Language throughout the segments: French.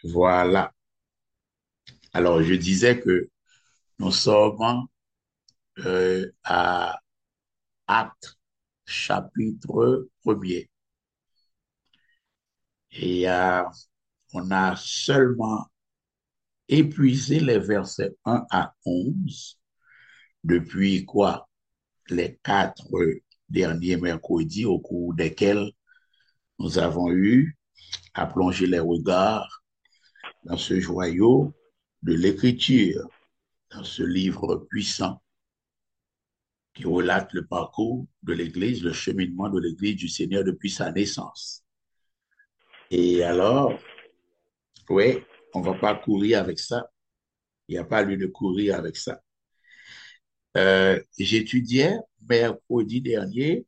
Voilà. Alors, je disais que nous sommes à Actes, chapitre premier. Et on a seulement épuisé les versets 1 à 11 depuis quoi? Les 4 derniers mercredis au cours desquels nous avons eu à plonger les regards dans ce joyau de l'écriture, dans ce livre puissant qui relate le parcours de l'Église, le cheminement de l'Église du Seigneur depuis sa naissance. Et alors, oui, on ne va pas courir avec ça. Il n'y a pas lieu de courir avec ça. J'étudiais mercredi dernier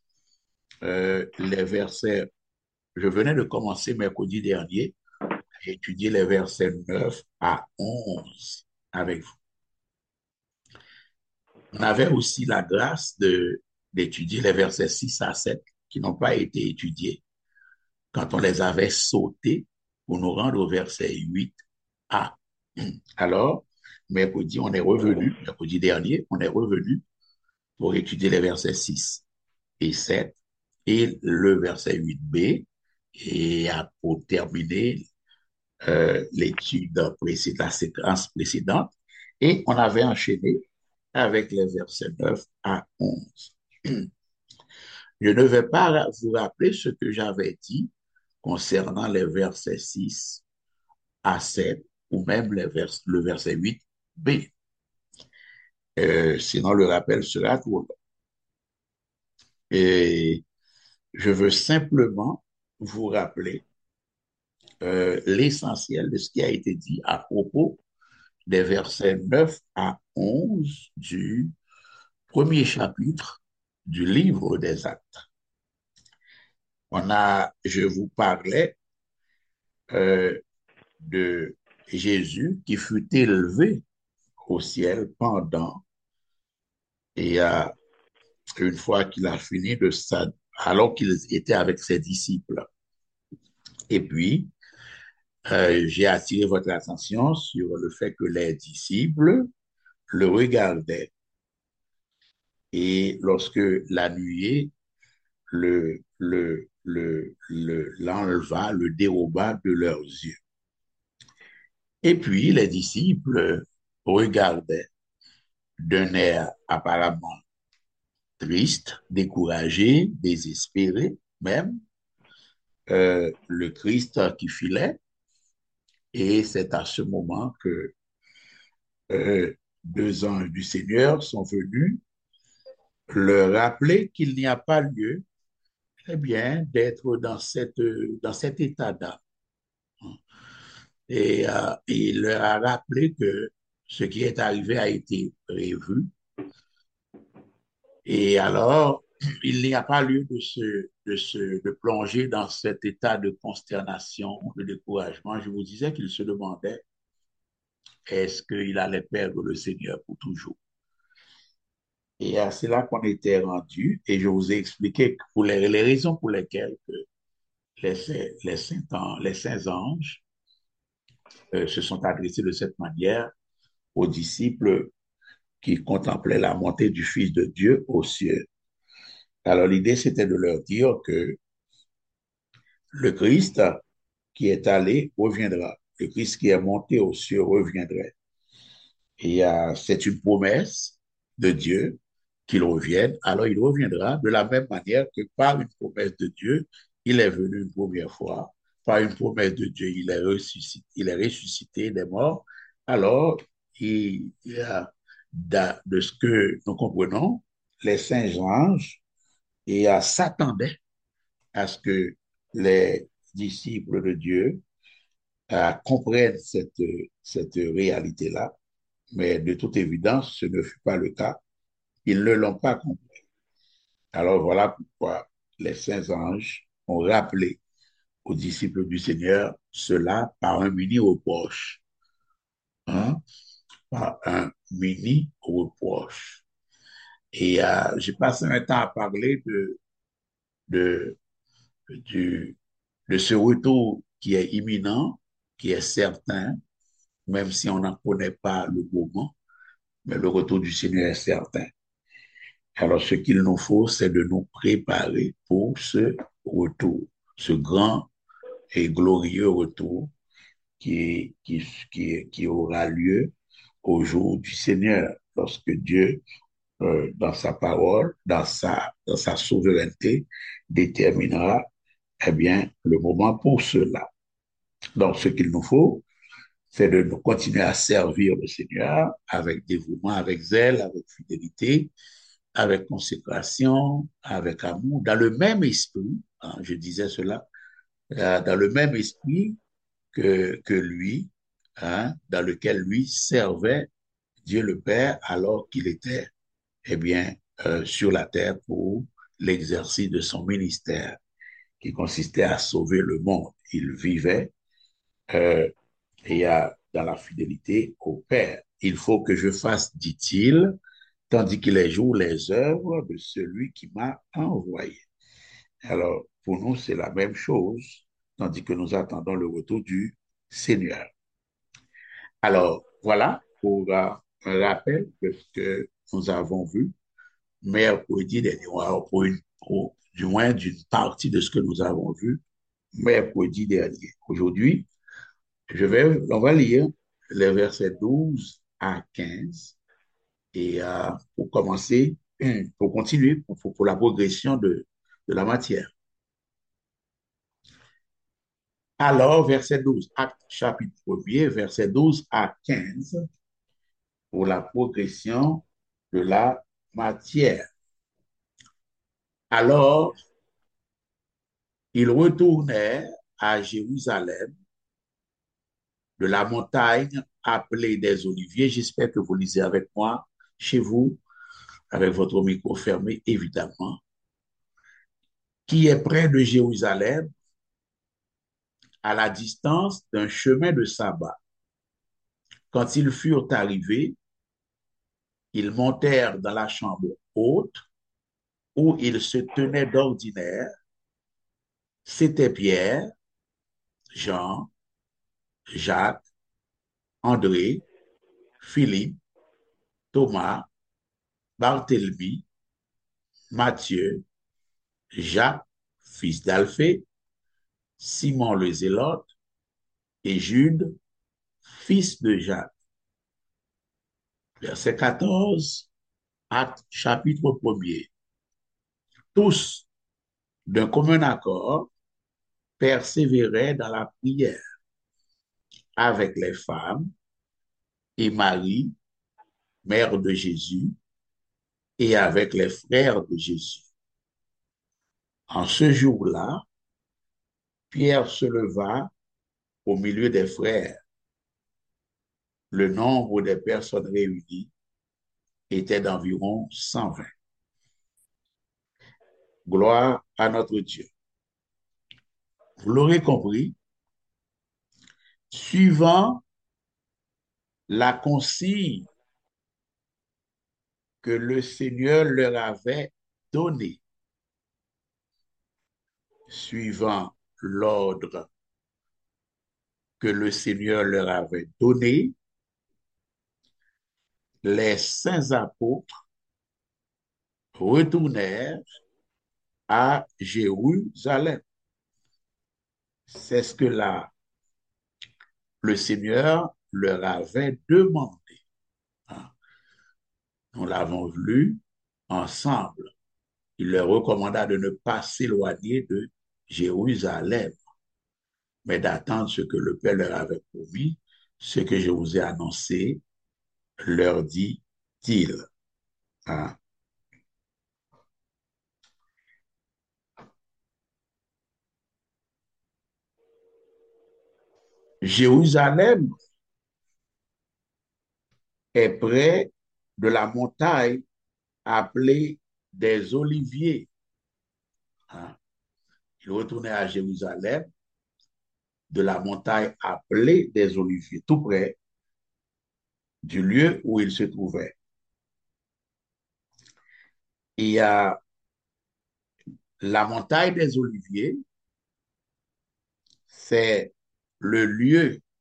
les versets. Je venais de commencer mercredi dernier à étudier les versets 9 à 11 avec vous. On avait aussi la grâce d'étudier les versets 6 à 7 qui n'ont pas été étudiés quand on les avait sautés pour nous rendre au verset 8a. Alors, mercredi dernier, on est revenu pour étudier les versets 6 et 7 et le verset 8b et pour terminer l'étude précédente, la séquence précédente. Et on avait enchaîné avec les versets 9 à 11. Je ne vais pas vous rappeler ce que j'avais dit concernant les versets 6 à 7 ou même le verset 8b. Sinon, le rappel sera trop long. Et je veux simplement vous rappeler l'essentiel de ce qui a été dit à propos des versets 9 à 11 du premier chapitre du livre des Actes. Je vous parlais euh, de Jésus qui fut élevé au ciel pendant et une fois qu'il a fini de ça, alors qu'il était avec ses disciples. Et puis, j'ai attiré votre attention sur le fait que les disciples le regardaient. Et lorsque la nuée l'enleva, le déroba de leurs yeux. Et puis, les disciples regardaient d'un air apparemment triste, découragé, désespéré même, le Christ qui filait. Et c'est à ce moment que 2 anges du Seigneur sont venus leur rappeler qu'il n'y a pas lieu, eh bien, d'être dans cet état d'âme. Et il leur a rappelé que ce qui est arrivé a été prévu. Et alors, il n'y a pas lieu de plonger dans cet état de consternation, de découragement. Je vous disais qu'il se demandait est-ce qu'il allait perdre le Seigneur pour toujours. Et c'est là qu'on était rendu. Et je vous ai expliqué pour les raisons pour lesquelles les saints anges se sont adressés de cette manière aux disciples qui contemplaient la montée du Fils de Dieu aux cieux. Alors l'idée, c'était de leur dire que le Christ qui est allé reviendra. Le Christ qui est monté aux cieux reviendrait. Et c'est une promesse de Dieu qu'il revienne. Alors il reviendra de la même manière que par une promesse de Dieu, il est venu une première fois. Par une promesse de Dieu, il est ressuscité des morts. Alors, il y a de ce que nous comprenons, les saints anges s'attendaient à ce que les disciples de Dieu comprennent cette réalité-là, mais de toute évidence, ce ne fut pas le cas. Ils ne l'ont pas compris. Alors voilà pourquoi les saints anges ont rappelé aux disciples du Seigneur cela par un mini-reproche. Hein? Par un mini-reproche. Et j'ai passé un temps à parler de, du, de ce retour qui est imminent qui est certain, même si on n'en connaît pas le moment, mais le retour du Seigneur est certain. Alors, ce qu'il nous faut, c'est de nous préparer pour ce retour, ce grand et glorieux retour qui aura lieu au jour du Seigneur, lorsque Dieu, dans sa parole, dans sa souveraineté, déterminera, eh bien, le moment pour cela. Donc, ce qu'il nous faut, c'est de nous continuer à servir le Seigneur avec dévouement, avec zèle, avec fidélité, avec consécration, avec amour, dans le même esprit, hein, je disais cela, dans le même esprit que lui, hein, dans lequel lui servait Dieu le Père alors qu'il était, eh bien, sur la terre pour l'exercice de son ministère qui consistait à sauver le monde. Il vivait euh, dans la fidélité au Père. Il faut que je fasse, dit-il, tandis qu'il joue les œuvres de celui qui m'a envoyé. Alors, pour nous, c'est la même chose, tandis que nous attendons le retour du Seigneur. Alors, voilà pour un rappel de ce que nous avons vu mercredi dernier, du moins d'une partie de ce que nous avons vu mercredi dernier. Aujourd'hui, on va lire les versets 12 à 15 et pour commencer, pour continuer, pour la progression de la matière. Alors, verset 12, acte chapitre 1er, verset 12 à 15, pour la progression de la matière. Alors, ils retournèrent à Jérusalem de la montagne appelée des Oliviers. J'espère que vous lisez avec moi chez vous, avec votre micro fermé, évidemment, qui est près de Jérusalem, à la distance d'un chemin de sabbat. Quand ils furent arrivés, ils montèrent dans la chambre haute où ils se tenaient d'ordinaire. C'était Pierre, Jean, Jacques, André, Philippe, Thomas, Barthélemy, Matthieu, Jacques, fils d'Alphée, Simon le Zélote et Jude, fils de Jacques. Verset 14, acte chapitre 1er. Tous, d'un commun accord, persévéraient dans la prière avec les femmes et Marie, mère de Jésus, et avec les frères de Jésus. En ce jour-là, Pierre se leva au milieu des frères. Le nombre des personnes réunies était d'environ 120. Gloire à notre Dieu. Vous l'aurez compris, suivant la consigne que le Seigneur leur avait donnée, suivant l'ordre que le Seigneur leur avait donné, les saints apôtres retournèrent à Jérusalem. C'est ce que le Seigneur leur avait demandé. Nous l'avons lu ensemble. Il leur recommanda de ne pas s'éloigner de Jérusalem, mais d'attendre ce que le Père leur avait promis, ce que je vous ai annoncé, leur dit-il. Hein? Jérusalem est près de la montagne appelée des Oliviers. Hein? Il retournait à Jérusalem de la montagne appelée des Oliviers, tout près du lieu où il se trouvait. Et la montagne des Oliviers, c'est le lieu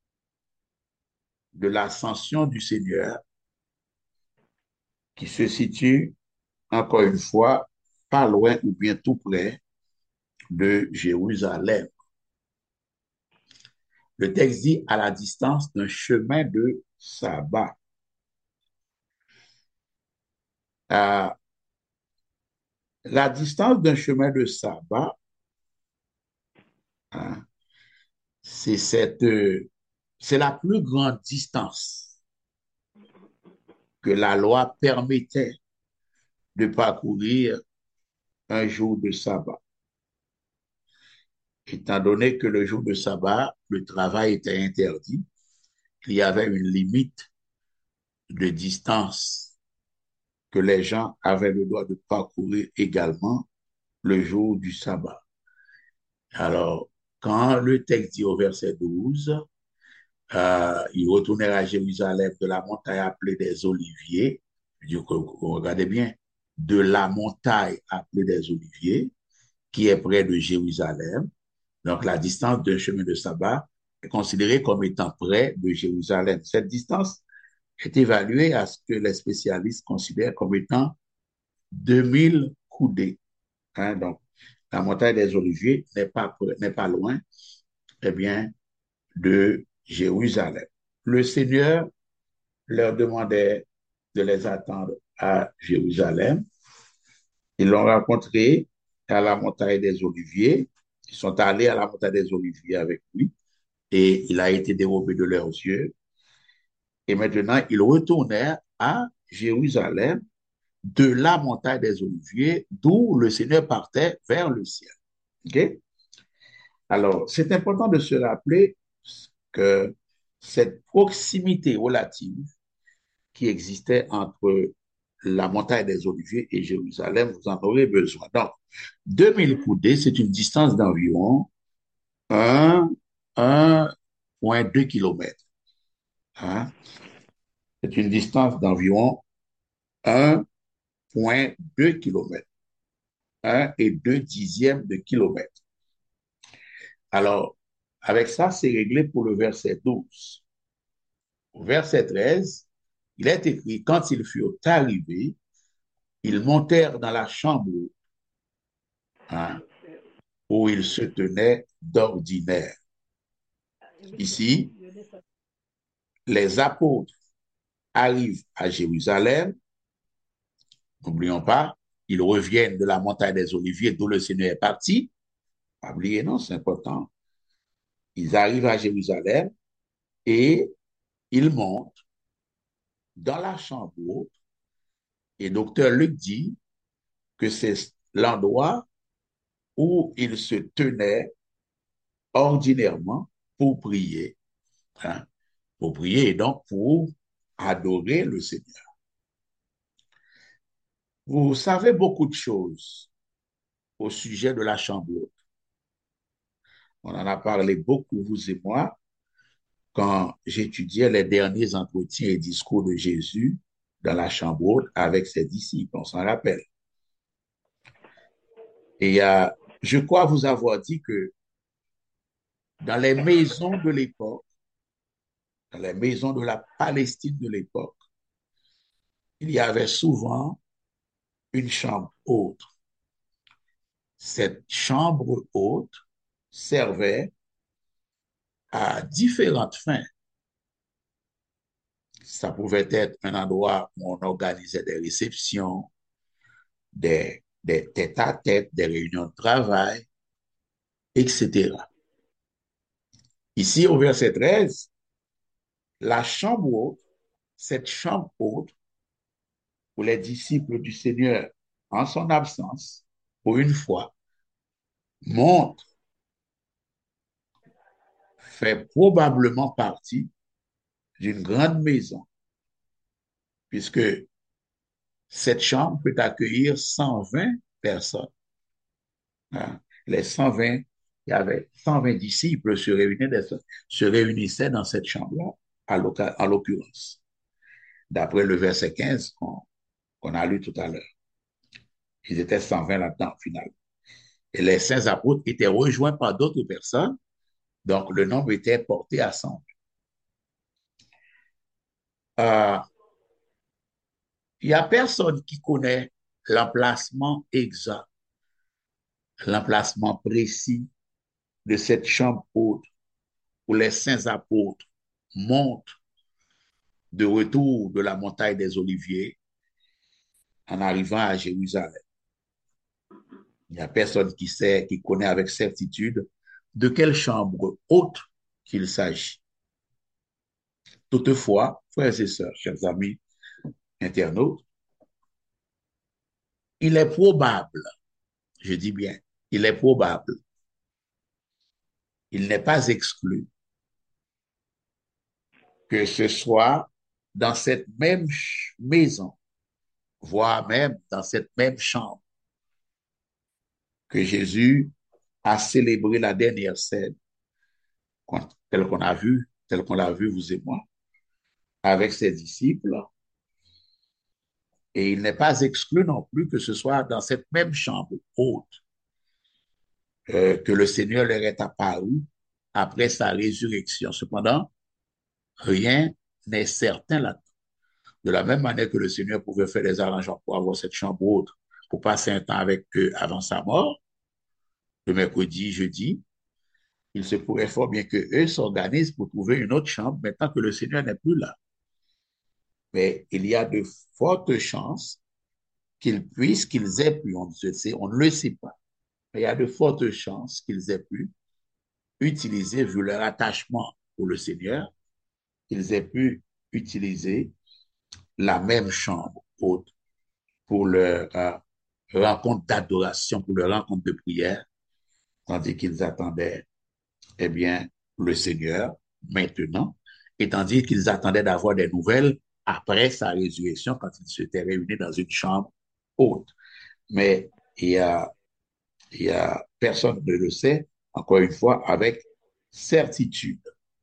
de l'ascension du Seigneur qui se situe, encore une fois, pas loin ou bien tout près de Jérusalem. Le texte dit à la distance d'un chemin de sabbat. À la distance d'un chemin de sabbat, hein, c'est la plus grande distance que la loi permettait de parcourir un jour de sabbat. Étant donné que le jour de sabbat, le travail était interdit, il y avait une limite de distance que les gens avaient le droit de parcourir également le jour du sabbat. Alors, quand le texte dit au verset 12, ils retournèrent à Jérusalem de la montagne appelée des Oliviers, regardez bien, de la montagne appelée des Oliviers, qui est près de Jérusalem. Donc, la distance d'un chemin de sabbat est considérée comme étant près de Jérusalem. Cette distance est évaluée à ce que les spécialistes considèrent comme étant 2000 coudées. Hein, donc, la montagne des Oliviers n'est pas loin, eh bien, de Jérusalem. Le Seigneur leur demandait de les attendre à Jérusalem. Ils l'ont rencontré à la montagne des Oliviers. Ils sont allés à la montagne des Oliviers avec lui et il a été dérobé de leurs yeux. Et maintenant, ils retournèrent à Jérusalem de la montagne des Oliviers, d'où le Seigneur partait vers le ciel. Okay? Alors, c'est important de se rappeler que cette proximité relative qui existait entre la montagne des Oliviers et Jérusalem, vous en aurez besoin. Donc, 2000 coudées, c'est une distance d'environ 1,2 km. Hein? C'est une distance d'environ 1,2 km. 1,2 de kilomètre. Alors, avec ça, c'est réglé pour le verset 12. Au verset 13, il est écrit, quand ils furent arrivés, ils montèrent dans la chambre, hein, où ils se tenaient d'ordinaire. Ici, les apôtres arrivent à Jérusalem. N'oublions pas, ils reviennent de la montagne des Oliviers, d'où le Seigneur est parti. Oubliez, non, c'est important. Ils arrivent à Jérusalem et ils montent dans la chambre haute. Et docteur Luc dit que c'est l'endroit où ils se tenaient ordinairement pour prier, hein, pour prier et donc pour adorer le Seigneur. Vous savez beaucoup de choses au sujet de la chambre haute. On en a parlé beaucoup, vous et moi, quand j'étudiais les derniers entretiens et discours de Jésus dans la chambre haute avec ses disciples, on s'en rappelle. Et je crois vous avoir dit que dans les maisons de l'époque, dans les maisons de la Palestine de l'époque, il y avait souvent une chambre haute. Cette chambre haute servait à différentes fins. Ça pouvait être un endroit où on organisait des réceptions, des tête-à-tête, des réunions de travail, etc. Ici, au verset 13, la chambre haute, cette chambre haute, où les disciples du Seigneur, en son absence, pour une fois, montrent, fait probablement partie d'une grande maison, puisque cette chambre peut accueillir 120 personnes. Hein. Les 120, il y avait 120 disciples se réunissaient dans cette chambre-là, en l'occurrence, d'après le verset 15 qu'on a lu tout à l'heure. Ils étaient 120 là-dedans, finalement. Et les saints apôtres étaient rejoints par d'autres personnes, donc le nombre était porté à 100. Euh, il n'y a personne qui connaît l'emplacement exact, l'emplacement précis de cette chambre haute où les saints apôtres montent de retour de la montagne des Oliviers en arrivant à Jérusalem. Il n'y a personne qui sait, qui connaît avec certitude de quelle chambre haute qu'il s'agit. Toutefois, frères et sœurs, chers amis internautes, il est probable, je dis bien, il est probable, il n'est pas exclu que ce soit dans cette même maison, voire même dans cette même chambre, que Jésus a célébré la dernière scène, telle qu'on l'a vu, vous et moi, avec ses disciples. Et il n'est pas exclu non plus que ce soit dans cette même chambre haute que le Seigneur leur est apparu après sa résurrection. Cependant, rien n'est certain là. De la même manière que le Seigneur pouvait faire des arrangements pour avoir cette chambre haute, pour passer un temps avec eux avant sa mort, le mercredi, jeudi, il se pourrait fort bien que eux s'organisent pour trouver une autre chambre maintenant que le Seigneur n'est plus là. Mais il y a de fortes chances qu'ils aient pu, on ne le sait pas, mais il y a de fortes chances qu'ils aient pu utiliser, vu leur attachement pour le Seigneur, qu'ils aient pu utiliser la même chambre haute pour leur rencontre d'adoration, pour leur rencontre de prière, tandis qu'ils attendaient, eh bien, le Seigneur maintenant, et tandis qu'ils attendaient d'avoir des nouvelles après sa résurrection quand ils s'étaient réunis dans une chambre haute. Mais il y a personne ne le sait, encore une fois, avec certitude.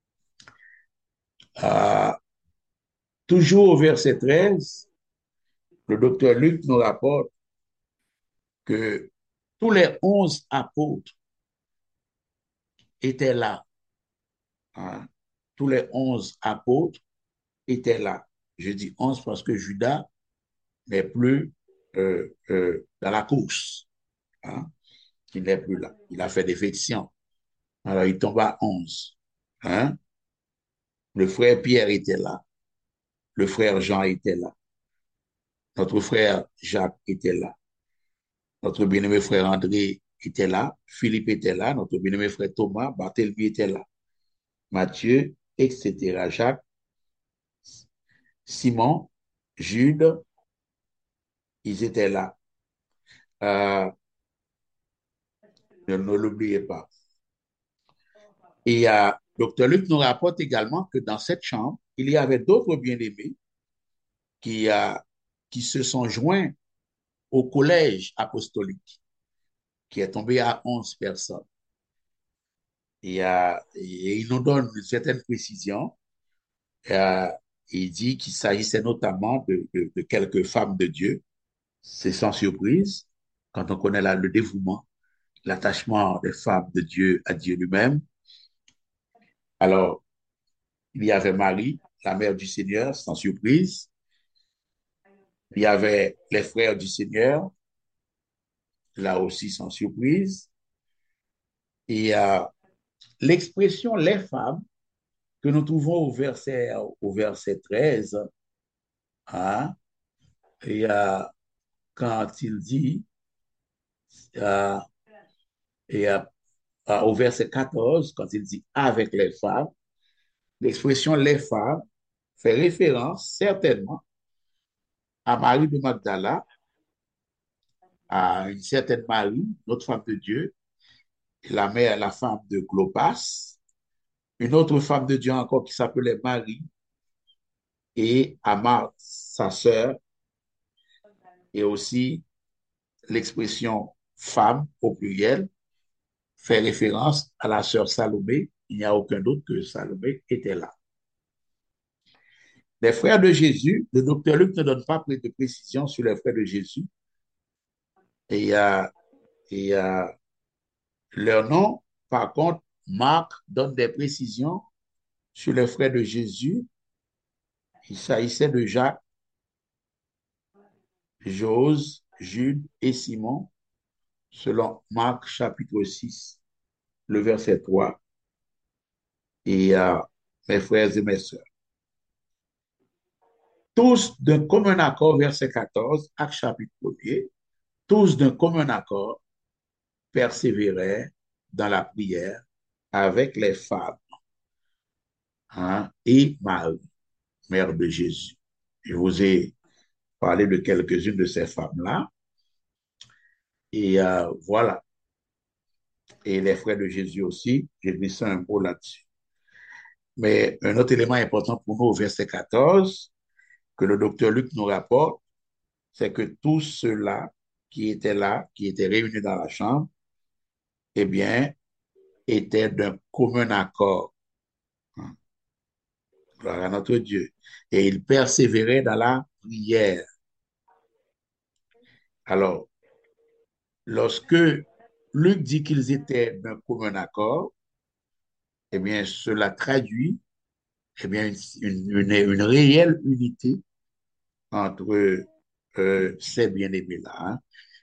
Euh, Toujours au verset 13, le docteur Luc nous rapporte que tous les 11 apôtres étaient là. Hein. Tous les 11 apôtres étaient là. Je dis 11 parce que Judas n'est plus dans la course. Hein. Il n'est plus là. Il a fait défection. Alors il tombe à 11. Hein. Le frère Pierre était là. Le frère Jean était là. Notre frère Jacques était là. Notre bien-aimé frère André était là. Philippe était là. Notre bien-aimé frère Thomas, Barthélemy était là. Matthieu, etc. Jacques, Simon, Jude, ils étaient là. Euh, ne l'oubliez pas. Et Dr. Luc nous rapporte également que dans cette chambre, il y avait d'autres bien-aimés qui, qui se sont joints au collège apostolique, qui est tombé à 11 personnes. Et il nous donne une certaine précision. Euh, il dit qu'il s'agissait notamment de quelques femmes de Dieu. C'est sans surprise, quand on connaît le dévouement, l'attachement des femmes de Dieu à Dieu lui-même. Alors, il y avait Marie, la mère du Seigneur, sans surprise. Il y avait les frères du Seigneur, là aussi sans surprise. Et l'expression les femmes que nous trouvons au verset 13, hein, et, quand il dit, euh, et au verset 14, quand il dit avec les femmes, l'expression les femmes fait référence certainement à Marie de Magdala, à une certaine Marie, notre femme de Dieu, la mère, la femme de Clopas, une autre femme de Dieu encore qui s'appelait Marie, et à Marthe, sa sœur, et aussi l'expression femme au pluriel fait référence à la sœur Salomé. Il n'y a aucun doute que Salomé était là. Les frères de Jésus, le docteur Luc ne donne pas plus de précisions sur les frères de Jésus. Et, et leur nom, par contre, Marc donne des précisions sur les frères de Jésus Il s'agissait de Jacques, Jose, Jude et Simon, selon Marc chapitre 6, le verset 3. Et mes frères et mes sœurs, tous d'un commun accord, verset 14, Acte chapitre 1er, tous d'un commun accord persévéraient dans la prière avec les femmes, hein, et Marie, mère de Jésus. Je vous ai parlé de quelques-unes de ces femmes-là. Et voilà. Et les frères de Jésus aussi, j'ai glissé un mot là-dessus. Mais un autre élément important pour nous au verset 14, que le docteur Luc nous rapporte, c'est que tous ceux-là, qui étaient réunis dans la chambre, eh bien, étaient d'un commun accord. Hein, gloire à notre Dieu. Et ils persévéraient dans la prière. Alors, lorsque Luc dit qu'ils étaient d'un commun accord, eh bien, cela traduit, eh bien, une réelle unité entre ces bien-aimés-là. Hein.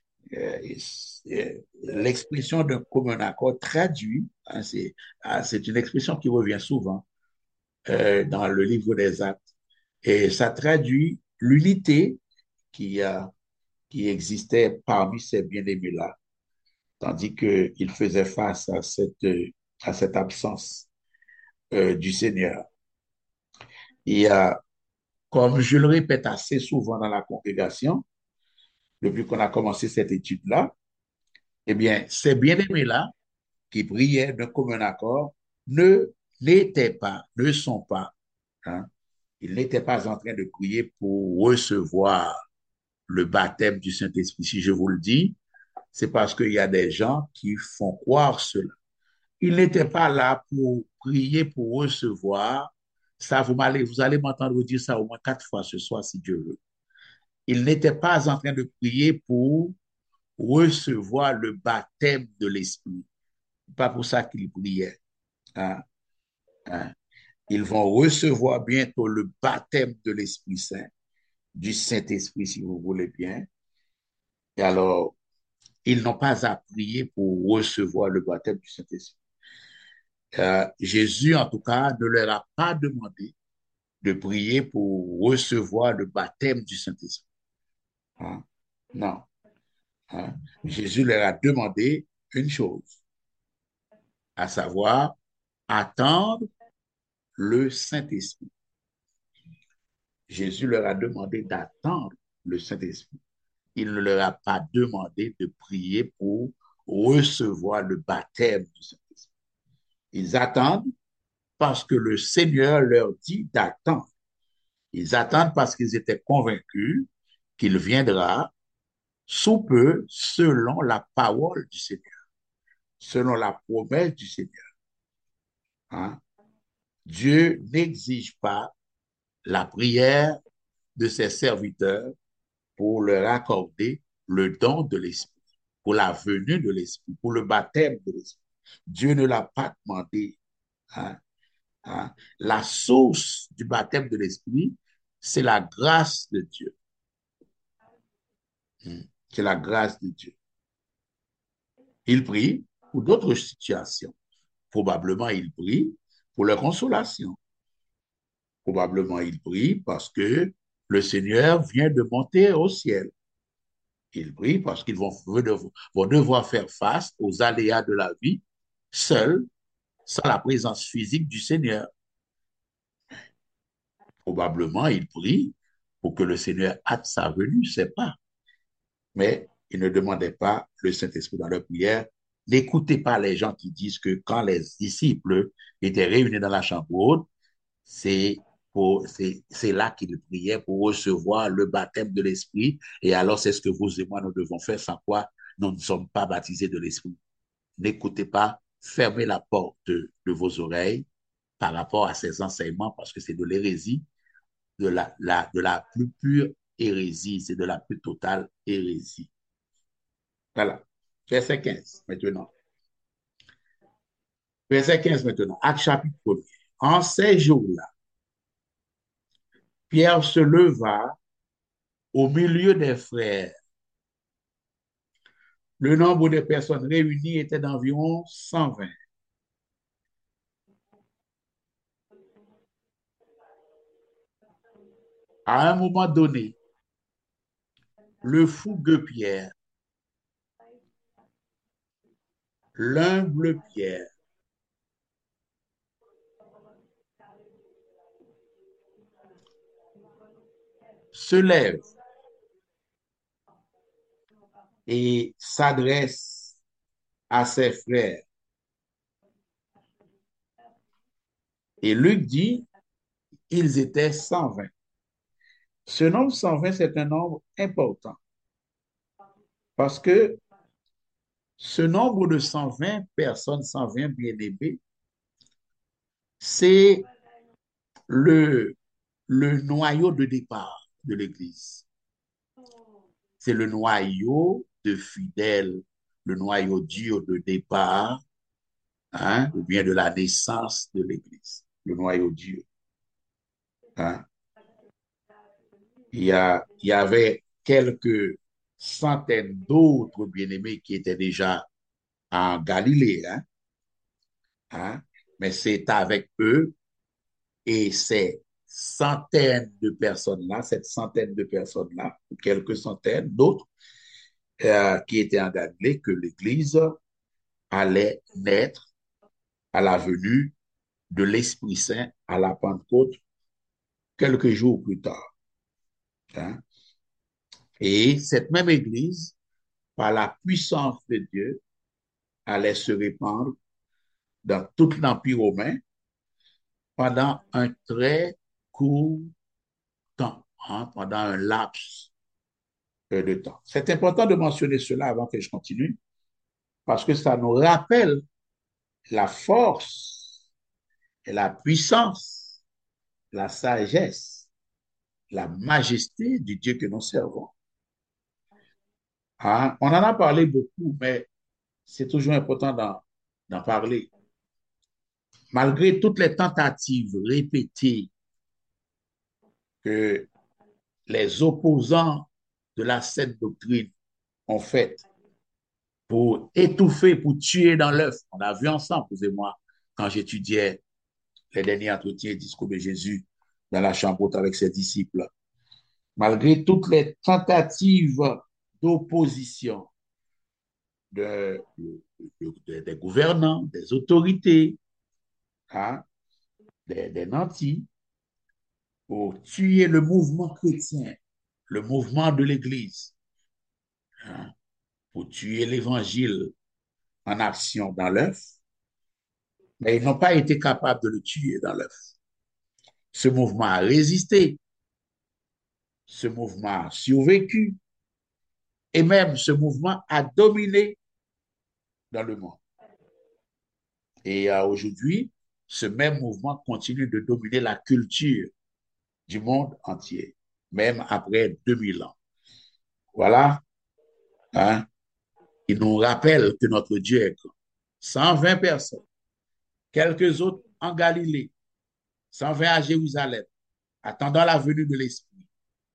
L'expression d'un commun accord traduit, hein, c'est une expression qui revient souvent dans le livre des Actes, et ça traduit l'unité qui, qui existait parmi ces bien-aimés-là, tandis qu'ils faisaient face à cette absence du Seigneur. Et comme je le répète assez souvent dans la congrégation, depuis qu'on a commencé cette étude-là, eh bien, ces bien-aimés-là qui priaient d'un commun accord n'étaient pas, ne sont pas, hein, ils n'étaient pas en train de prier pour recevoir le baptême du Saint-Esprit. Si je vous le dis, c'est parce qu'il y a des gens qui font croire cela. Ils n'étaient pas là pour prier pour recevoir. Ça, vous allez m'entendre dire ça au moins 4 fois ce soir, si Dieu veut. Ils n'étaient pas en train de prier pour recevoir le baptême de l'Esprit. Pas pour ça qu'ils priaient. Hein, hein. Ils vont recevoir bientôt le baptême de l'Esprit Saint, du Saint-Esprit, si vous voulez bien. Et alors, ils n'ont pas à prier pour recevoir le baptême du Saint-Esprit. Jésus, en tout cas, ne leur a pas demandé de prier pour recevoir le baptême du Saint-Esprit. Hein? Non. Hein? Jésus leur a demandé une chose, à savoir attendre le Saint-Esprit. Jésus leur a demandé d'attendre le Saint-Esprit. Il ne leur a pas demandé de prier pour recevoir le baptême du Saint-Esprit. Ils attendent parce que le Seigneur leur dit d'attendre. Ils attendent parce qu'ils étaient convaincus qu'il viendra sous peu selon la parole du Seigneur, selon la promesse du Seigneur. Hein? Dieu n'exige pas la prière de ses serviteurs pour leur accorder le don de l'Esprit, pour la venue de l'Esprit, pour le baptême de l'Esprit. Dieu ne l'a pas demandé. Hein? Hein? La source du baptême de l'Esprit, c'est la grâce de Dieu. C'est la grâce de Dieu. Il prie pour d'autres situations. Probablement, il prie pour leur consolation. Probablement, il prie parce que le Seigneur vient de monter au ciel. Il prie parce qu'ils vont devoir faire face aux aléas de la vie seuls, sans la présence physique du Seigneur. Probablement, il prie pour que le Seigneur hâte sa venue, c'est pas. Mais il ne demandait pas le Saint-Esprit dans leur prière. N'écoutez pas les gens qui disent que quand les disciples étaient réunis dans la chambre haute, c'est c'est là qu'ils priaient pour recevoir le baptême de l'Esprit. Et alors, c'est ce que vous et moi, nous devons faire, sans quoi nous ne sommes pas baptisés de l'Esprit. N'écoutez pas, fermez la porte de vos oreilles par rapport à ces enseignements, parce que c'est de l'hérésie, de la plus pure hérésie, c'est de la plus totale hérésie. Voilà. Verset 15 maintenant. Verset 15 maintenant. Acte chapitre 1er. En ces jours-là, Pierre se leva au milieu des frères. Le nombre de personnes réunies était d'environ 120. À un moment donné, le fougueux Pierre, l'humble Pierre, se lève et s'adresse à ses frères. Et Luc dit, ils étaient 120. Ce nombre 120, c'est un nombre important parce que ce nombre de 120 personnes, 120 bien-aimés, c'est le, le noyau de départ de l'Église. C'est le noyau de fidèles, le noyau dur de départ, hein, ou bien de la naissance de l'Église, le noyau dur. Hein. Il y avait quelques centaines d'autres bien-aimés qui étaient déjà en Galilée, hein, hein, mais c'est avec eux et ces centaines de personnes-là, cette centaine de personnes-là, ou quelques centaines d'autres, qui étaient en Galilée, que l'Église allait naître à la venue de l'Esprit Saint à la Pentecôte quelques jours plus tard. Hein. Et cette même Église, par la puissance de Dieu, allait se répandre dans tout l'Empire romain pendant un très court temps, hein, pendant un laps de temps. C'est important de mentionner cela avant que je continue, parce que ça nous rappelle la force et la puissance, la sagesse, la majesté du Dieu que nous servons. Hein? On en a parlé beaucoup, mais c'est toujours important d'en parler. Malgré toutes les tentatives répétées que les opposants de la sainte doctrine ont faites pour étouffer, pour tuer dans l'œuf. On a vu ensemble, vous et moi, quand j'étudiais les derniers entretiens et discours de Jésus dans la chambre haute avec ses disciples. Malgré toutes les tentatives d'opposition des gouvernants, des autorités, hein, des nantis, pour tuer le mouvement chrétien, le mouvement de l'Église, hein, pour tuer l'Évangile en action dans l'œuf, mais ils n'ont pas été capables de le tuer dans l'œuf. Ce mouvement a résisté, ce mouvement a survécu, et même ce mouvement a dominé dans le monde. Et aujourd'hui, ce même mouvement continue de dominer la culture du monde entier, même après 2000 ans. Voilà, hein? Il nous rappelle que notre Dieu est grand. 120 personnes, quelques autres en Galilée, 120 à Jérusalem, attendant la venue de l'Esprit.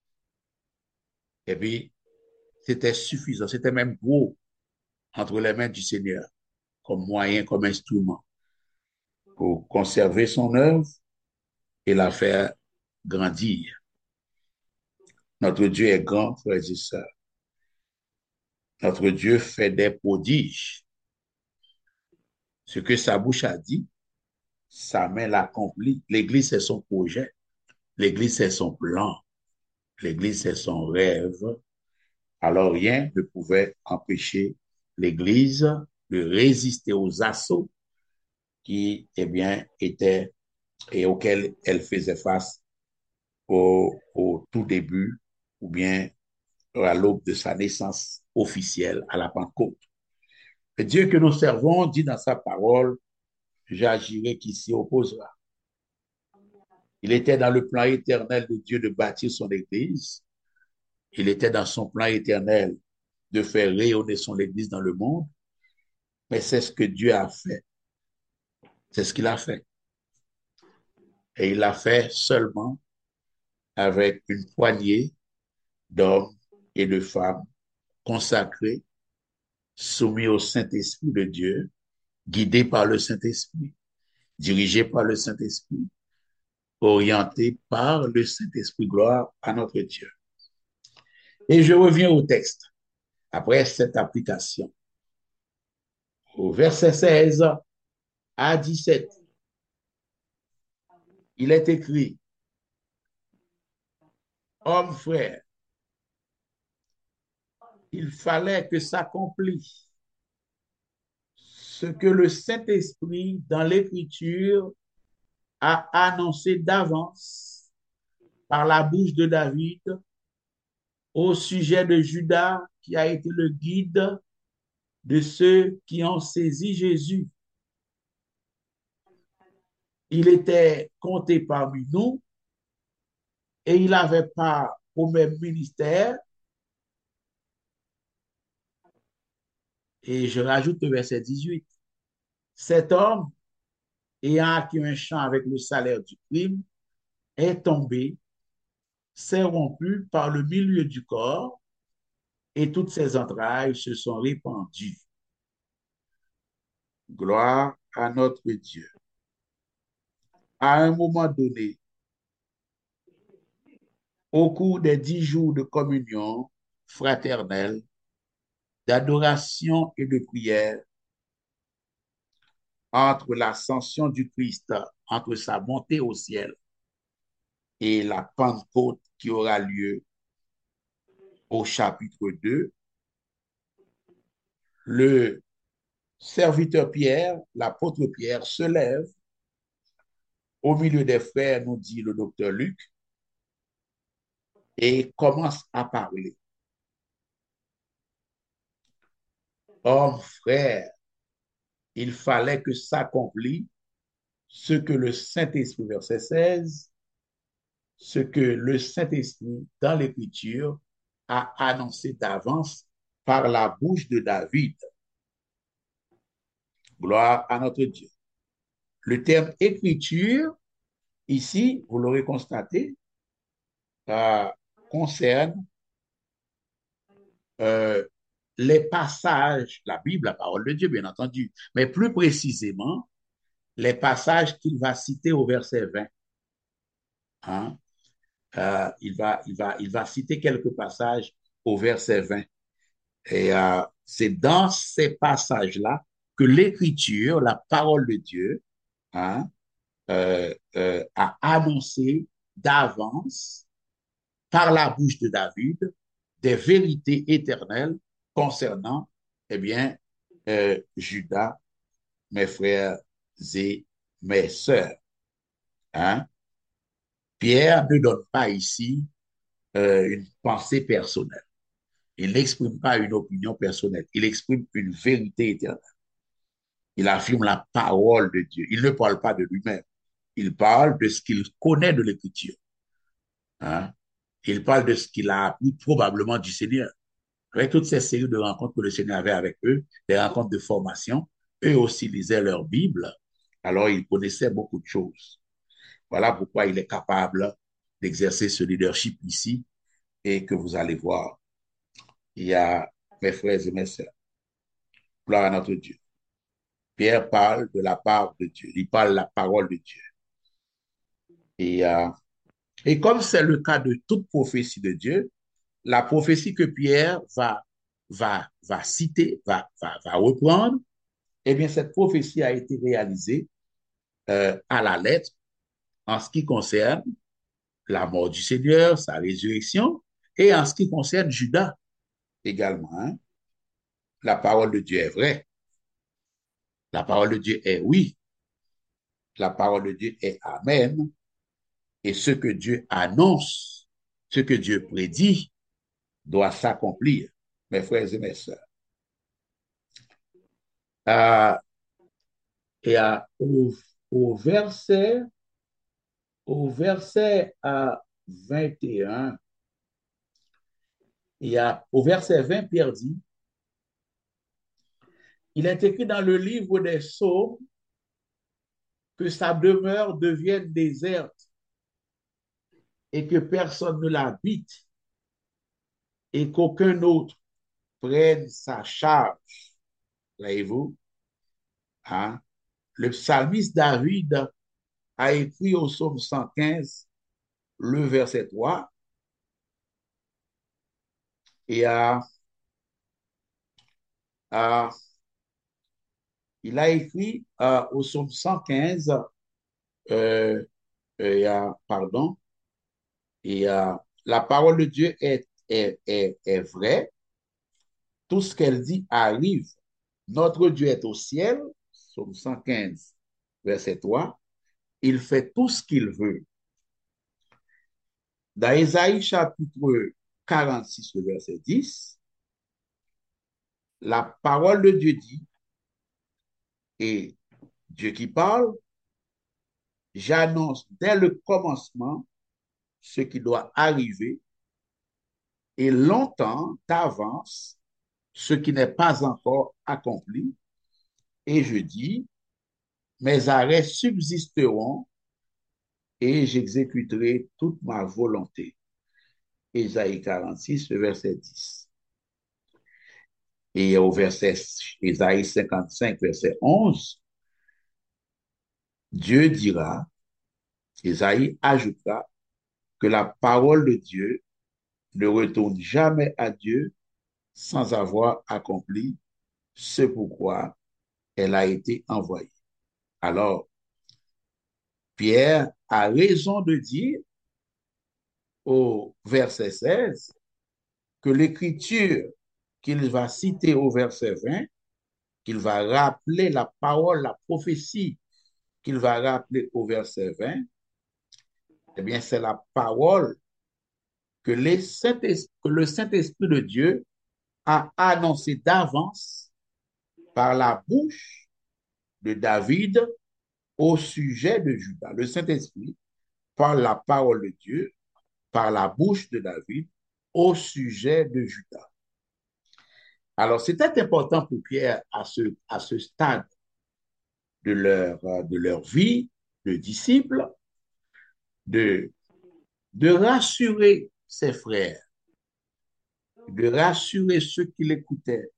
Et puis, c'était suffisant, c'était même gros entre les mains du Seigneur, comme moyen, comme instrument, pour conserver son œuvre et la faire grandir. Notre Dieu est grand, frères et sœurs. Notre Dieu fait des prodiges. Ce que sa bouche a dit, sa main l'accomplit. L'Église, c'est son projet. L'Église, c'est son plan. L'Église, c'est son rêve. Alors, rien ne pouvait empêcher l'Église de résister aux assauts qui, eh bien, étaient et auxquels elle faisait face au tout début ou bien à l'aube de sa naissance officielle à la Pentecôte. Le Dieu que nous servons dit dans sa parole, j'agirai qui s'y opposera. Il était dans le plan éternel de Dieu de bâtir son Église. Il était dans son plan éternel de faire rayonner son Église dans le monde. Mais c'est ce que Dieu a fait. C'est ce qu'il a fait. Et il l'a fait seulement avec une poignée d'hommes et de femmes consacrés, soumis au Saint-Esprit de Dieu, guidés par le Saint-Esprit, dirigés par le Saint-Esprit, orientés par le Saint-Esprit. Gloire à notre Dieu. Et je reviens au texte. Après cette application, au verset 16 à 17, il est écrit, Homme frère, il fallait que s'accomplisse ce que le Saint-Esprit dans l'Écriture a annoncé d'avance par la bouche de David au sujet de Judas qui a été le guide de ceux qui ont saisi Jésus. Il était compté parmi nous et il n'avait pas au même ministère. Et je rajoute le verset 18. Cet homme, ayant acquis un champ avec le salaire du crime, est tombé, s'est rompu par le milieu du corps et toutes ses entrailles se sont répandues. Gloire à notre Dieu. À un moment donné, au cours des 10 jours de communion fraternelle, d'adoration et de prière, entre l'ascension du Christ, entre sa montée au ciel et la Pentecôte qui aura lieu au chapitre 2, le serviteur Pierre, l'apôtre Pierre, se lève au milieu des frères, nous dit le docteur Luc, et commence à parler. Homme, frère, il fallait que s'accomplisse ce que le Saint-Esprit, verset 16, ce que le Saint-Esprit dans l'Écriture a annoncé d'avance par la bouche de David. Gloire à notre Dieu. Le terme écriture, ici, vous l'aurez constaté, euh, concerne euh, les passages, la Bible, la parole de Dieu, bien entendu, mais plus précisément, les passages qu'il va citer au verset 20. Hein? Il va citer quelques passages au verset 20. Et c'est dans ces passages-là que l'Écriture, la parole de Dieu, hein, a annoncé d'avance, par la bouche de David, des vérités éternelles concernant, eh bien, Judas, mes frères et mes sœurs. Hein. Pierre ne donne pas ici une pensée personnelle. Il n'exprime pas une opinion personnelle. Il exprime une vérité éternelle. Il affirme la parole de Dieu. Il ne parle pas de lui-même. Il parle de ce qu'il connaît de l'Écriture. Hein? Il parle de ce qu'il a appris probablement du Seigneur. Avec toutes ces séries de rencontres que le Seigneur avait avec eux, des rencontres de formation, eux aussi lisaient leur Bible, alors ils connaissaient beaucoup de choses. Voilà pourquoi il est capable d'exercer ce leadership ici et que vous allez voir. Il y a mes frères et mes sœurs. Gloire à notre Dieu. Pierre parle de la part de Dieu. Il parle de la parole de Dieu. Et, euh, et comme c'est le cas de toute prophétie de Dieu, la prophétie que Pierre va citer, va reprendre, eh bien, cette prophétie a été réalisée à la lettre en ce qui concerne la mort du Seigneur, sa résurrection, et en ce qui concerne Judas également. Hein. La parole de Dieu est vraie. La parole de Dieu est oui. La parole de Dieu est Amen. Et ce que Dieu annonce, ce que Dieu prédit, doit s'accomplir, mes frères et mes sœurs. Euh, et au verset, au verset 21, au verset 20, Pierre dit, il est écrit dans le livre des Psaumes que sa demeure devienne déserte et que personne ne l'habite et qu'aucun autre prenne sa charge. Voyez-vous, hein? Le psalmiste David a écrit au psaume 115, le verset 3, et a- il a écrit au psaume 115, euh, pardon, la parole de Dieu est vraie, tout ce qu'elle dit arrive. Notre Dieu est au ciel, psaume 115, verset 3, il fait tout ce qu'il veut. Dans Ésaïe chapitre 46, le verset 10, la parole de Dieu dit, et Dieu qui parle, j'annonce dès le commencement ce qui doit arriver et longtemps d'avance ce qui n'est pas encore accompli. Et je dis, mes arrêts subsisteront et j'exécuterai toute ma volonté. Ésaïe 46, le verset 10. Et au verset Ésaïe 55, verset 11, Dieu dira, Ésaïe ajoutera que la parole de Dieu ne retourne jamais à Dieu sans avoir accompli ce pourquoi elle a été envoyée. Alors, Pierre a raison de dire au verset 16 que l'écriture qu'il va citer au verset 20, qu'il va rappeler la parole, la prophétie qu'il va rappeler au verset 20, eh bien, c'est la parole que le Saint-Esprit de Dieu a annoncé d'avance par la bouche de David au sujet de Judas. Le Saint-Esprit parle la parole de Dieu par la bouche de David au sujet de Judas. Alors, c'était important pour Pierre à ce stade de leur vie de disciple de, de rassurer ses frères, de rassurer ceux qui l'écoutaient,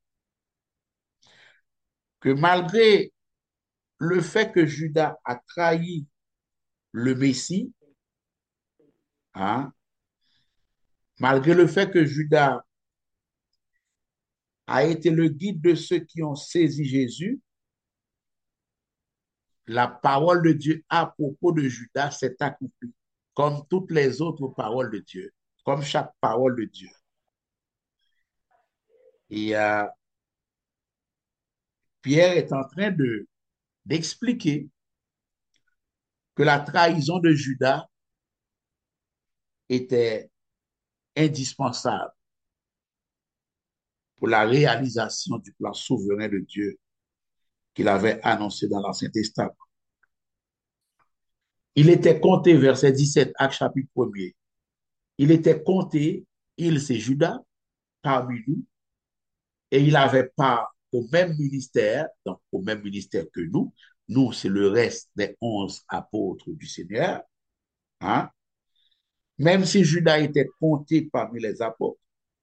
que malgré le fait que Judas a trahi le Messie, hein, malgré le fait que Judas a été le guide de ceux qui ont saisi Jésus, la parole de Dieu à propos de Judas s'est accomplie, comme toutes les autres paroles de Dieu, comme chaque parole de Dieu. Et Pierre est en train d'expliquer que la trahison de Judas était indispensable pour la réalisation du plan souverain de Dieu qu'il avait annoncé dans l'Ancien Testament. Il était compté, verset 17, Acte chapitre 1er, il était compté, il c'est Judas, parmi nous, et il n'avait pas au même ministère, donc au même ministère que nous. Nous, c'est le reste des 11 apôtres du Seigneur. Hein? Même si Judas était compté parmi les apôtres,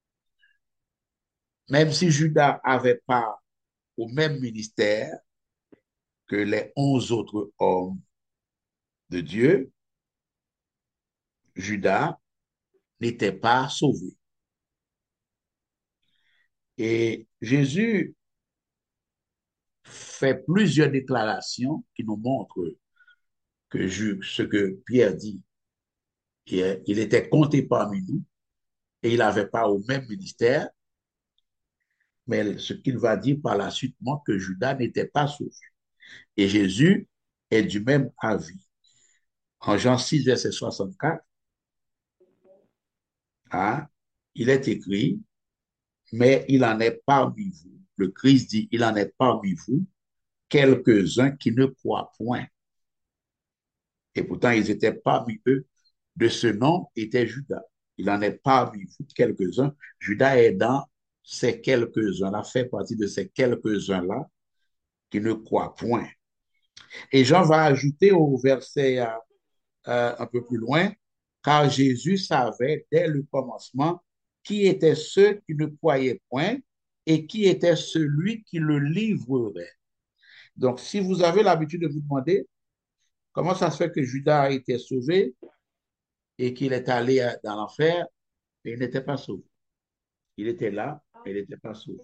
même si Judas n'avait pas au même ministère que les 11 autres hommes de Dieu, Judas n'était pas sauvé. Et Jésus fait plusieurs déclarations qui nous montrent que ce que Pierre dit, il était compté parmi nous et il n'avait pas au même ministère, mais ce qu'il va dire par la suite montre que Judas n'était pas sauvé. Et Jésus est du même avis. En Jean 6, verset 64, hein, il est écrit, mais il en est parmi vous. Le Christ dit, il en est parmi vous quelques-uns qui ne croient point. Et pourtant, ils étaient parmi eux. De ce nom était Judas. Il en est parmi vous quelques-uns. Judas est dans ces quelques-uns-là, fait partie de ces quelques-uns-là qui ne croient point. Et Jean va ajouter au verset un peu plus loin car Jésus savait dès le commencement qui étaient ceux qui ne croyaient point et qui était celui qui le livrerait. Donc, si vous avez l'habitude de vous demander comment ça se fait que Judas a été sauvé et qu'il est allé dans l'enfer, et il n'était pas sauvé. Il était là, mais il n'était pas sauvé.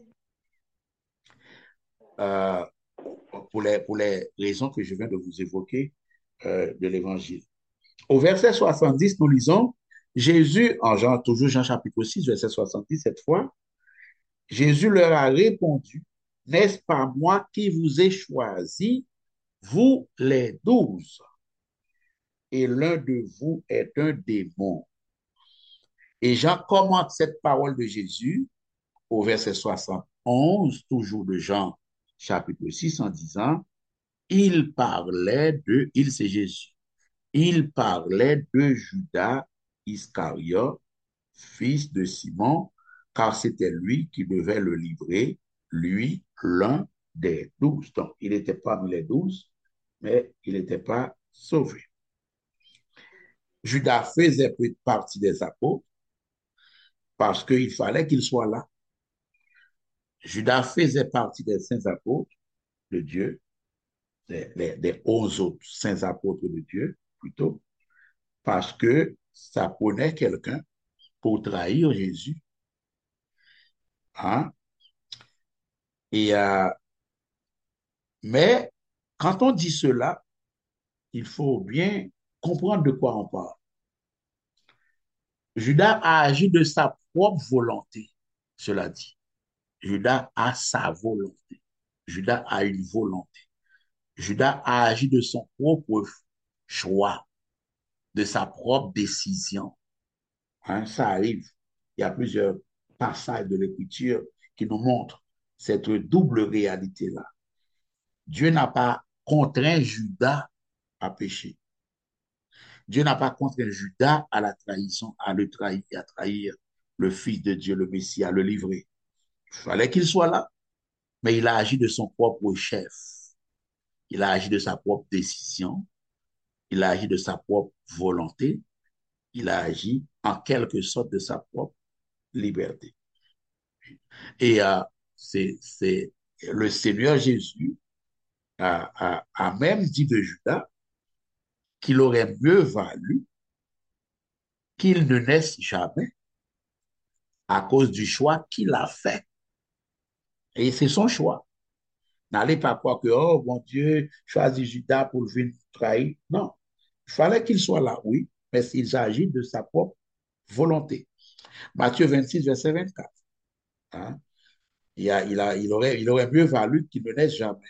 Euh, pour les raisons que je viens de vous évoquer de l'Évangile. Au verset 70, nous lisons, Jésus, en Jean, toujours Jean chapitre 6, verset 70, cette fois, Jésus leur a répondu, n'est-ce pas moi qui vous ai choisi, vous les 12, et l'un de vous est un démon. Et Jean commente cette parole de Jésus au verset 71, toujours de Jean chapitre 6, en disant, il parlait de, il c'est Jésus, il parlait de Judas Iscariote, fils de Simon, car c'était lui qui devait le livrer, lui, l'un des 12. Donc, il était parmi les 12, mais il n'était pas sauvé. Judas faisait partie des apôtres parce qu'il fallait qu'il soit là. Judas faisait partie des saints apôtres de Dieu, des 11 autres saints apôtres de Dieu, plutôt, parce que ça prenait quelqu'un pour trahir Jésus. Hein? Et, mais quand on dit cela, il faut bien comprendre de quoi on parle. Judas a agi de sa propre volonté, cela dit. Judas a sa volonté. Judas a une volonté. Judas a agi de son propre choix, de sa propre décision. Hein, ça arrive. Il y a plusieurs passages de l'Écriture qui nous montrent cette double réalité-là. Dieu n'a pas contraint Judas à pécher. Dieu n'a pas contraint Judas à la trahison, à le trahir, à trahir le Fils de Dieu, le Messie, à le livrer. Il fallait qu'il soit là, mais il a agi de son propre chef. Il a agi de sa propre décision. Il a agi de sa propre volonté. Il a agi en quelque sorte de sa propre liberté. Et c'est le Seigneur Jésus a même dit de Judas qu'il aurait mieux valu qu'il ne naisse jamais à cause du choix qu'il a fait. Et c'est son choix. N'allez pas croire que, oh mon Dieu, choisis Judas pour venir trahir. Non, il fallait qu'il soit là, oui, mais il agit de sa propre volonté. Matthieu 26, verset 24. Hein? Il aurait mieux valu qu'il ne naisse jamais.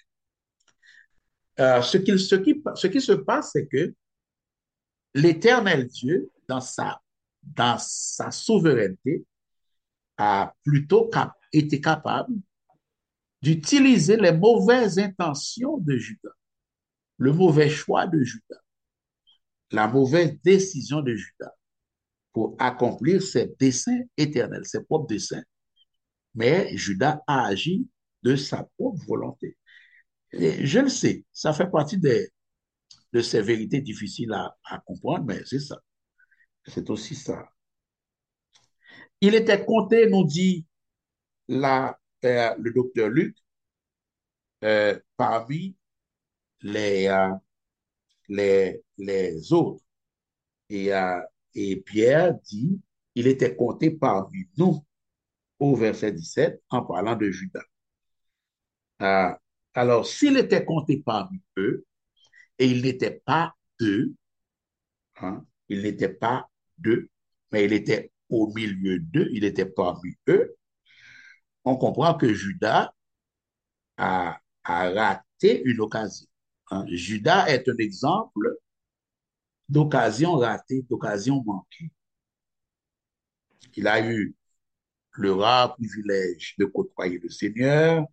Ce qui se passe, c'est que l'Éternel Dieu, dans sa souveraineté, a plutôt été capable d'utiliser les mauvaises intentions de Judas, le mauvais choix de Judas, la mauvaise décision de Judas pour accomplir ses desseins éternels, ses propres desseins. Mais Judas a agi de sa propre volonté. Et je le sais, ça fait partie de ces vérités difficiles à comprendre, mais c'est ça. C'est aussi ça. Il était compté, nous dit le docteur Luc, parmi les, les autres. Et, et Pierre dit, il était compté parmi nous au verset 17 en parlant de Judas. Euh, alors, s'il était compté parmi eux, et il n'était pas deux, hein, il n'était pas deux, mais il était au milieu d'eux, il était parmi eux, on comprend que Judas a raté une occasion. Hein. Judas est un exemple d'occasion ratée, d'occasion manquée. Il a eu le rare privilège de côtoyer le Seigneur.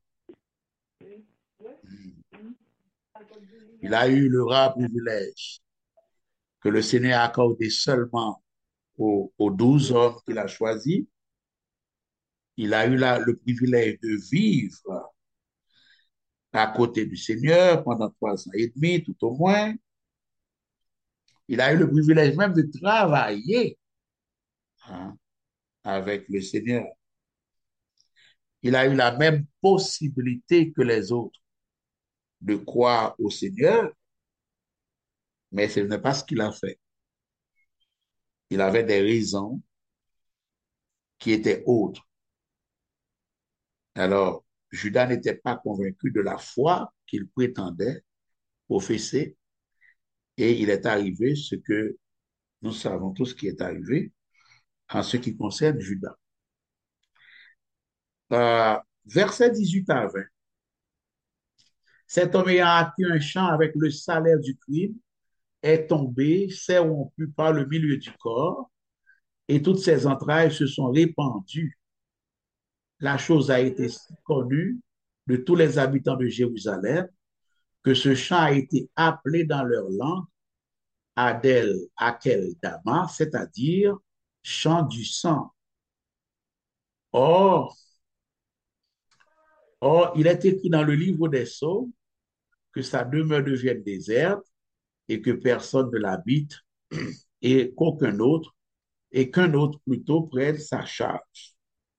Il a eu le rare privilège que le Seigneur a accordé seulement aux 12 hommes qu'il a choisis. Il a eu le privilège de vivre à côté du Seigneur pendant 3 ans et demi, tout au moins. Il a eu le privilège même de travailler, hein, avec le Seigneur. Il a eu la même possibilité que les autres de croire au Seigneur, mais ce n'est pas ce qu'il a fait. Il avait des raisons qui étaient autres. Alors, Judas n'était pas convaincu de la foi qu'il prétendait professer et il est arrivé ce que nous savons tous qui est arrivé en ce qui concerne Judas. Verset 18 à 20. Cet homme ayant acquis un champ avec le salaire du crime est tombé, s'est rompu par le milieu du corps et toutes ses entrailles se sont répandues. La chose a été si connue de tous les habitants de Jérusalem que ce champ a été appelé dans leur langue Adel Akel Dama, c'est-à-dire champ du sang. Or, il est écrit dans le livre des Psaumes que sa demeure devienne déserte et que personne ne l'habite et qu'un autre plutôt prenne sa charge.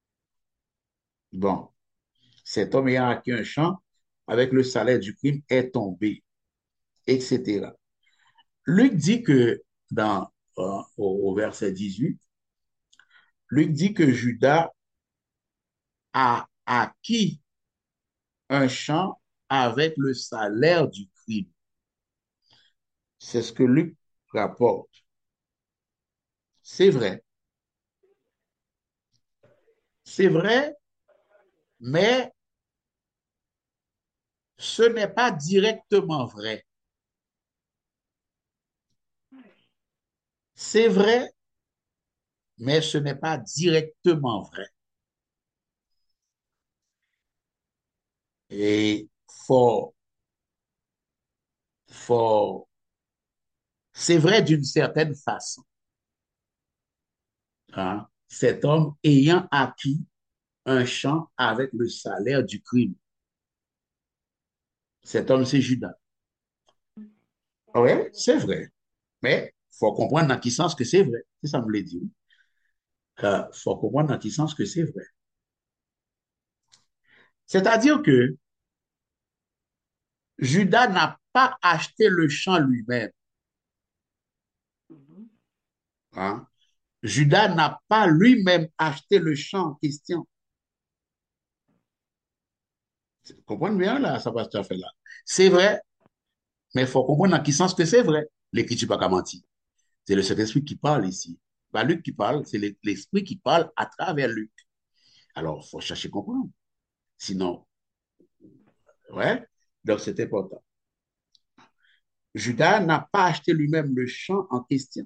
Bon, cet homme ayant acquis un champ avec le salaire du crime est tombé, etc. Luc dit que au verset 18, Luc dit que Judas a acquis un champ avec le salaire du crime. C'est ce que Luc rapporte. C'est vrai. C'est vrai, mais ce n'est pas directement vrai. C'est vrai, mais ce n'est pas directement vrai. Et fort, fort, c'est vrai d'une certaine façon, hein. Cet homme ayant acquis un champ avec le salaire du crime. Cet homme, c'est Judas. Oui, c'est vrai. Mais il faut comprendre dans quel sens que c'est vrai. C'est ça me l'a dit. Il faut comprendre dans quel sens que c'est vrai. C'est-à-dire que Judas n'a pas acheté le champ lui-même, hein. Judas n'a pas lui-même acheté le champ en question. Vous comprenez bien là, ça va se faire là. C'est vrai, mais il faut comprendre dans quel sens que c'est vrai. L'écriture n'a pas menti. C'est le Saint-Esprit qui parle ici. Pas Luc qui parle, c'est l'Esprit qui parle à travers Luc. Alors, il faut chercher à comprendre. Sinon, ouais, donc c'est important. Judas n'a pas acheté lui-même le champ en question.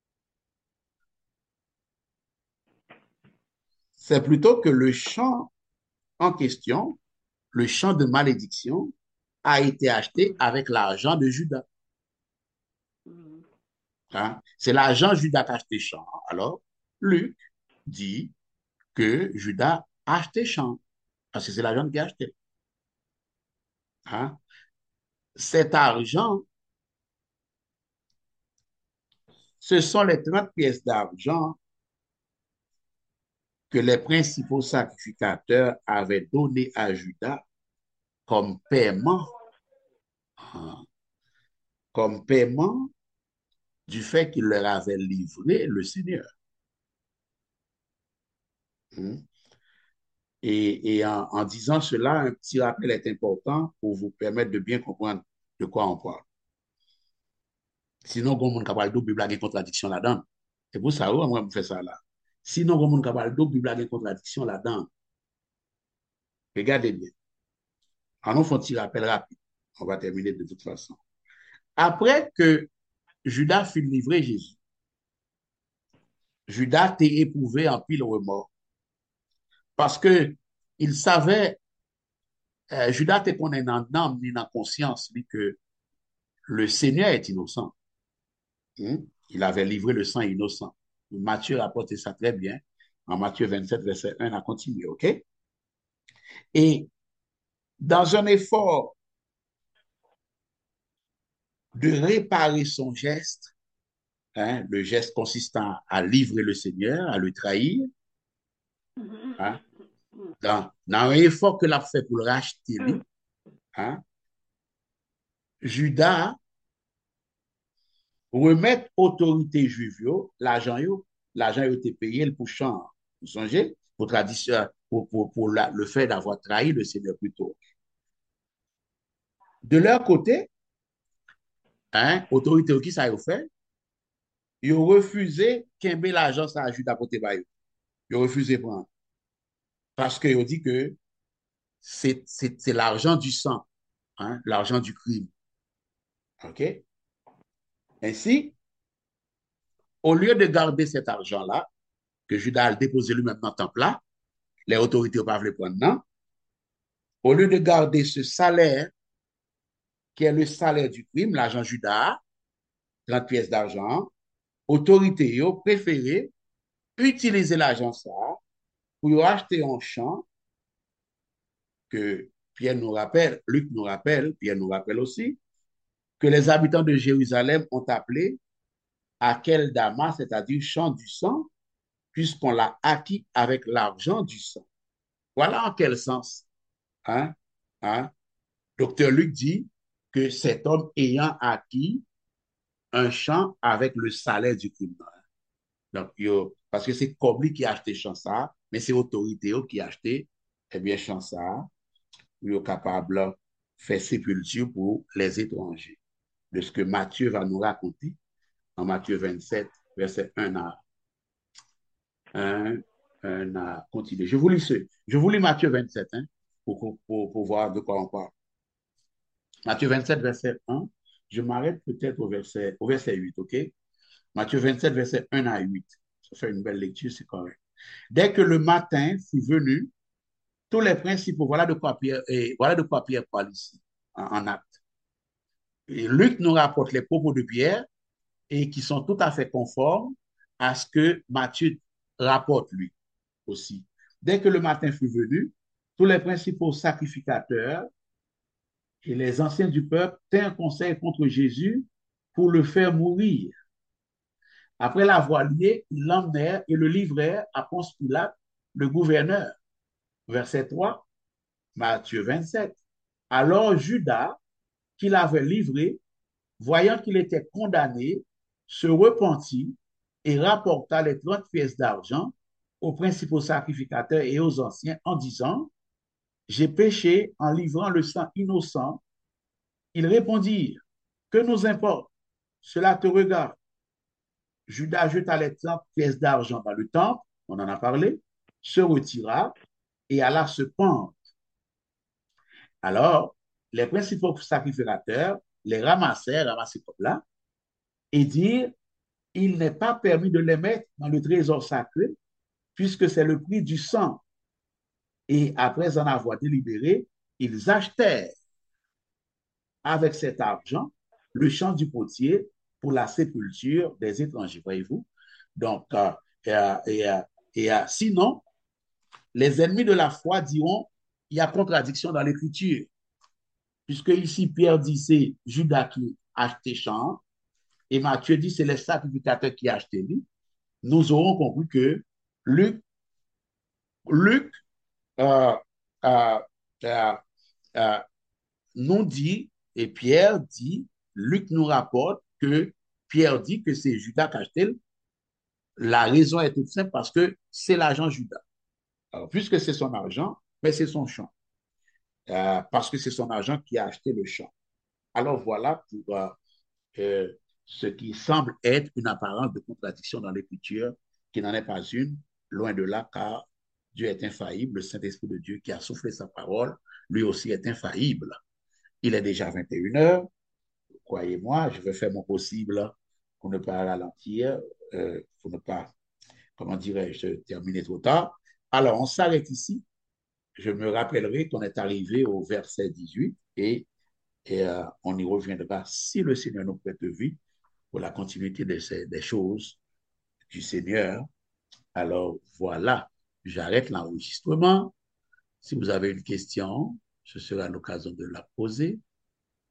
C'est plutôt que le champ en question, le champ de malédiction, a été acheté avec l'argent de Judas, hein. C'est l'argent Judas qui a acheté champ. Alors, Luc dit que Judas a acheté champ, parce que c'est l'argent qui a acheté, hein. Cet argent, ce sont les 30 pièces d'argent que les principaux sacrificateurs avaient donné à Judas comme paiement, hein, comme paiement du fait qu'il leur avait livré le Seigneur, hein. Et en disant cela, un petit rappel est important pour vous permettre de bien comprendre de quoi on parle. Sinon, comme on parle de Bible, il y a une contradiction là-dedans. C'est pour ça, moi, je fais ça là. Sinon, comme on parle de Bible, il y a une contradiction là-dedans. Regardez bien. En nous, faut un petit rappel rapide. On va terminer de toute façon. Après que Judas fut livré Jésus, Judas était éprouvé en pile remords parce que il savait, Judas était qu'on est dans l'âme ni dans la conscience, lui, que le Seigneur est innocent, hein. Il avait livré le sang innocent. Matthieu rapporte ça très bien. En Matthieu 27, verset 1, on a continué, OK? Et dans un effort de réparer son geste, hein, le geste consistant à livrer le Seigneur, à le trahir, hein, dans un effort que l'a fait pour le racheter, lui, hein, Judas remet autorité juive, l'argent a été payé pour champ, vous songez, pour tradition, le fait d'avoir trahi le Seigneur plus tôt. De leur côté, hein, autorité qui ça a fait, ils ont refusé qu'un l'argent ça ajoute à côté de eux. Ils ont refusé prendre. Parce qu'ils ont dit que c'est l'argent du sang, hein, l'argent du crime. OK? Ainsi, au lieu de garder cet argent-là, que Judas a déposé lui-même dans le temple-là, les autorités n'ont pas voulu prendre, non? Au lieu de garder ce salaire, qui est le salaire du crime, l'argent Judas, 30 pièces d'argent, autorités ont préféré utiliser l'argent ça pour acheter un champ que Pierre nous rappelle, Luc nous rappelle, Pierre nous rappelle aussi, que les habitants de Jérusalem ont appelé Akeldama, c'est-à-dire champ du sang, puisqu'on l'a acquis avec l'argent du sang. Voilà en quel sens. Hein? Hein? Docteur Luc dit que cet homme ayant acquis un champ avec le salaire du criminel. Donc, parce que c'est comme lui qui a acheté champ ça, mais c'est l'autorité qui a acheté, eh bien, champ ça, il est capable de faire sépulture pour les étrangers. De ce que Matthieu va nous raconter en Matthieu 27, verset 1 un, à continuer. Je vous lis Matthieu 27 hein, pour voir de quoi on parle. Matthieu 27, verset 1. Je m'arrête peut-être au verset 8, OK? Matthieu 27, verset 1 à 8. Ça fait une belle lecture, c'est correct. Dès que le matin fut venu, tous les principaux, voilà de quoi Pierre parle ici, en acte. Et Luc nous rapporte les propos de Pierre et qui sont tout à fait conformes à ce que Matthieu rapporte lui aussi. Dès que le matin fut venu, tous les principaux sacrificateurs et les anciens du peuple tinrent conseil contre Jésus pour le faire mourir. Après l'avoir lié, ils l'emmenèrent et le livrèrent à Ponce Pilate, le gouverneur. Verset 3, Matthieu 27. Alors Judas, qui l'avait livré, voyant qu'il était condamné, se repentit et rapporta les 30 pièces d'argent aux principaux sacrificateurs et aux anciens en disant, j'ai péché en livrant le sang innocent. Ils répondirent, que nous importe, cela te regarde. Judas jeta les 30 pièces d'argent dans le temple, on en a parlé, se retira et alla se pendre. Alors, les principaux sacrificateurs les ramassèrent comme là, et dirent, il n'est pas permis de les mettre dans le trésor sacré, puisque c'est le prix du sang. Et après en avoir délibéré, ils achetèrent avec cet argent le champ du potier pour la sépulture des étrangers, voyez-vous. Donc, sinon, les ennemis de la foi diront, il y a contradiction dans l'écriture, puisque ici Pierre dit c'est Judas qui a acheté champ, et Matthieu dit c'est les sacrificateurs qui ont acheté lui. Nous aurons compris que Luc, Luc euh, euh, euh, euh, nous dit, et Pierre dit, Luc nous rapporte que Pierre dit que c'est Judas qui a acheté. La raison est toute simple parce que c'est l'argent Judas. Alors, puisque c'est son argent, mais c'est son champ. Parce que c'est son argent qui a acheté le champ. Alors voilà pour ce qui semble être une apparence de contradiction dans l'écriture, qui n'en est pas une, loin de là, car Dieu est infaillible, le Saint-Esprit de Dieu qui a soufflé sa parole, lui aussi est infaillible. Il est déjà 21 heures, croyez-moi, je vais faire mon possible pour ne pas ralentir, pour ne pas, comment dirais-je, terminer trop tard. Alors, on s'arrête ici. Je me rappellerai qu'on est arrivé au verset 18 et on y reviendra si le Seigneur nous prête vie pour la continuité des choses du Seigneur. Alors voilà, j'arrête l'enregistrement. Si vous avez une question, ce sera l'occasion de la poser.